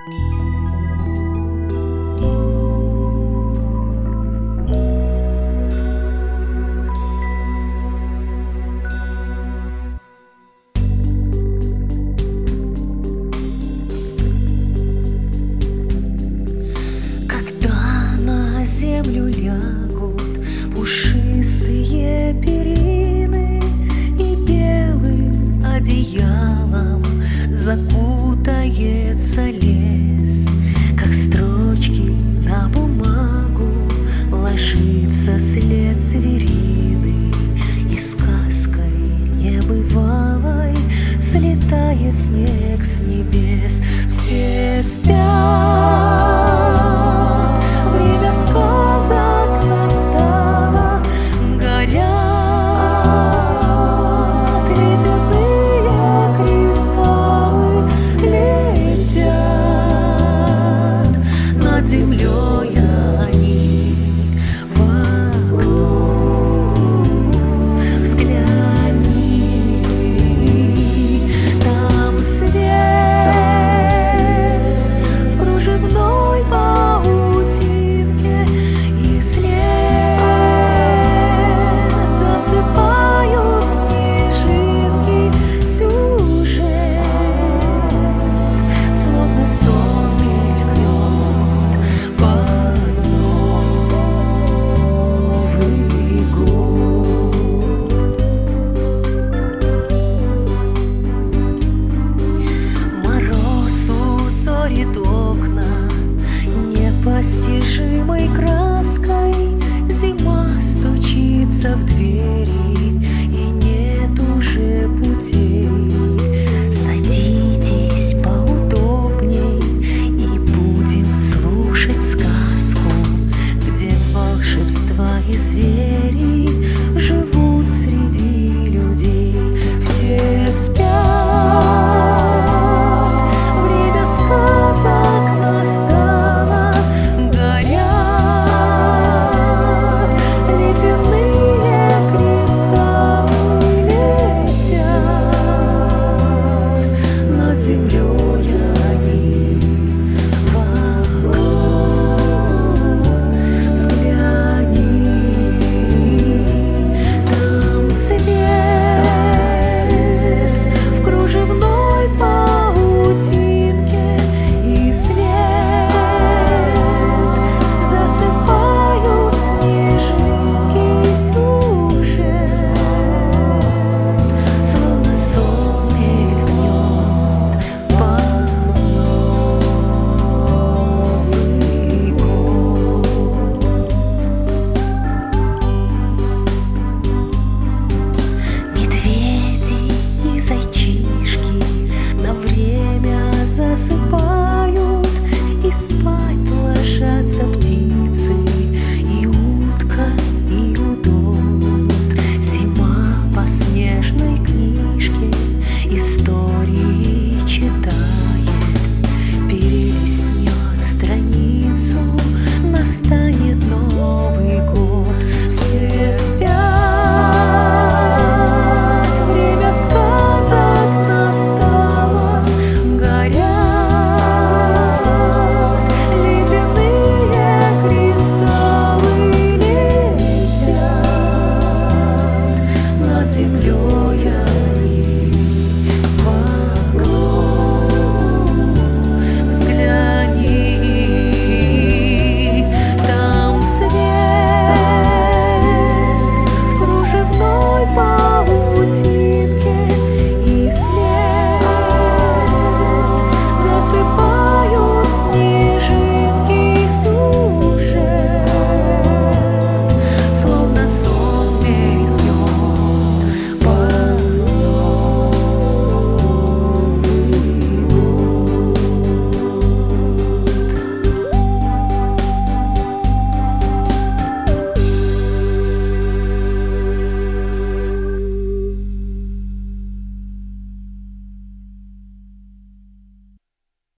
На землю лягут пушистые перины, и белым одеялом закутается лес, как строчки на бумагу ложится след звериный, и сказкой небывалой слетает снег с небес. Все спят, время сказок настало, горят ледяные кристаллы, летят над землей они в окно. Взгляни, там свет в кружевной паутинке, и след засыпают снежинки. Сюжет, словно сон, мелькнет под Новый год. Мороз узорит окна непостижимой краской, зима стучится в двери, и нет уже путей. Садитесь поудобней и будем слушать сказку, где волшебства и звери живут среди людей. Все спят, время сказок настало, горят ледяные кристаллы, летят над землей они в окно. Взгляни, там свет в кружевной паутинке, и след засыпают снежинки. Сюжет, словно сон, мелькнет под Новый год. Медведи и зайчишки на время засыпают.